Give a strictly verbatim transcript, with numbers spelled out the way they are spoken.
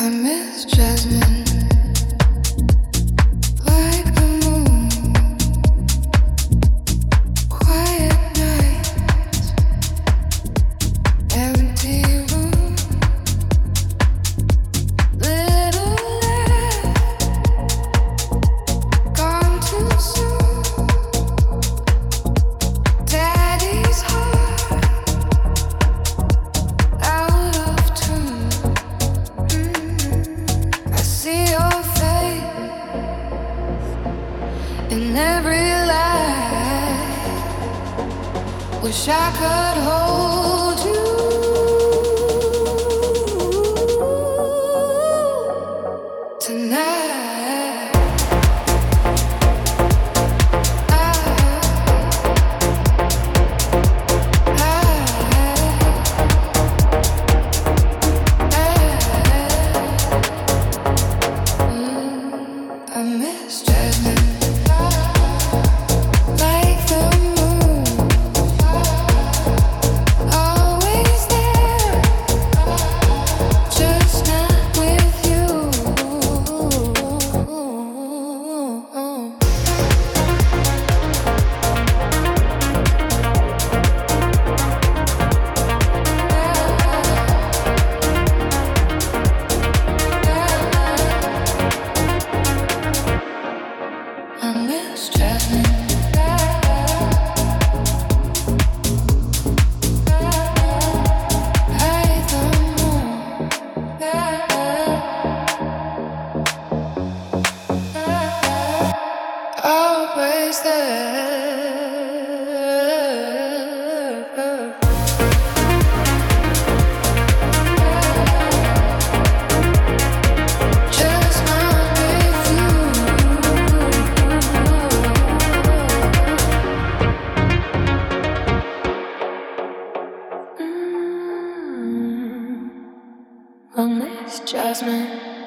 I miss Jasmine, like the moon, quiet nights, empty room, little left, gone too soon. Daddy's heart, out of tune. I see your face in every light. Wish I could hold you tonight. I, I, I, I miss Jasmine, like the moon, always there, just not with you. I miss Jasmine. Like the moon, always there, just not with you. Mm, I miss Jasmine.